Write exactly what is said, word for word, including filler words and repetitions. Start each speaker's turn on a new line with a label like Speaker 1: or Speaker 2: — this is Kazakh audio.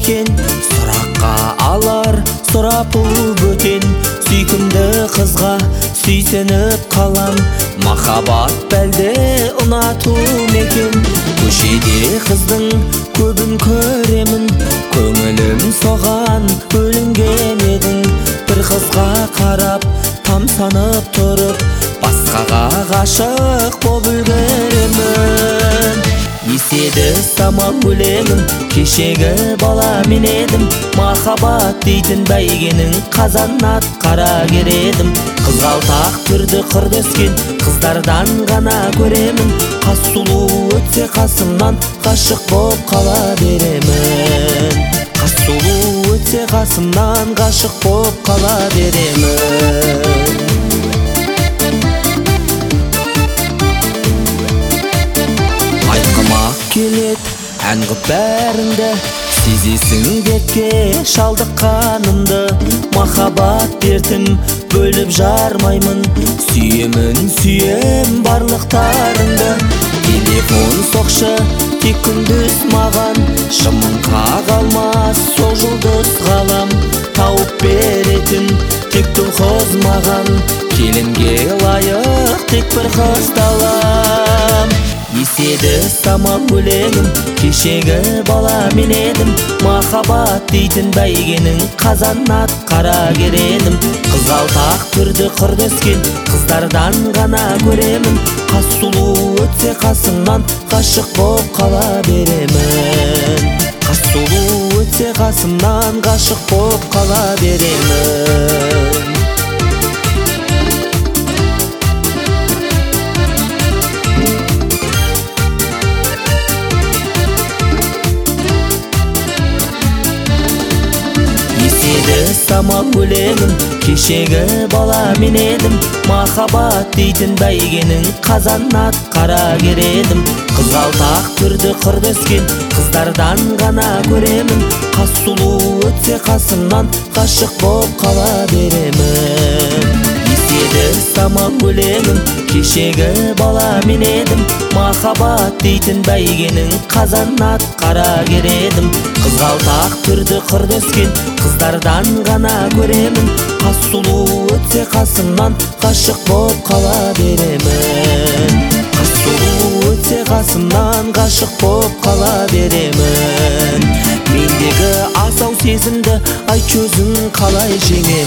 Speaker 1: экен, суракка алар сурапыл бөтен. Сүйкүмдү кызга сүйсөнүп калам, махабат бәлде унатуу экен. Көшеде кыздың көбүн көремин, көңүлүм соган бөлүнген эдиң. Бир кызга карап тамсанып туруп, башкага гашык болуп үлгеремин. Эседе самал өлеңим, кешеги бала мен едим. Махаббат дейтин бәйгенин казанат кара кередим. Кызгалтак түрдү кырда өскөн кыздардан гана көремин. Каз сулуу өтсө касымдан гашык болуп кала беремин. Каз сулуу өтсө касымдан гашык болуп кала беремин. Айткымак келет ән кып бәріңді, сезесің бетке шалдыққанымды. Махаббат дертім бөліп жармаймын, сүйемін, сүйем барлықтарыңды. Телефон соқшы тек күндіз маған, шымын қағалмас сол жұлдыз ғалам. Тауып беретін тек тұлқыз маған, келінге лайық тек бір қыз талам. Еседі самал өлеңім, кешегі бала мен едім. Махаббат дейтін бәйгенің казанат кара кередім. Кызгалтак түрдү кырда өскөн кыздардан гана көремин. Каз сулуу өтсө касымдан гашык болуп кала беремин. Каз сулуу өтсө касымдан гашык болуп кала беремин. Самал өлеңім, кешегі бала мен едім. Махаббат дейтін бәйгенің казанат кара кередім. Кызгалтак түрдү кырда өскөн кыздардан гана көремин. Каз сулуу өтсө касымдан гашык болуп кала беремин. Эседе самал өлеңім, кешегі бала мен едім. Махаббат дейтін бәйгенің казанат кара кередім. Кызгалтак түрдү кырда өскөн кыздардан гана көремин. Каз сулуу өтсө касымдан гашык болуп кала беремин. Каз сулуу өтсө касымдан гашык болуп кала беремин. Мендеги асау сезимди айтчу өзүң калай жеңе.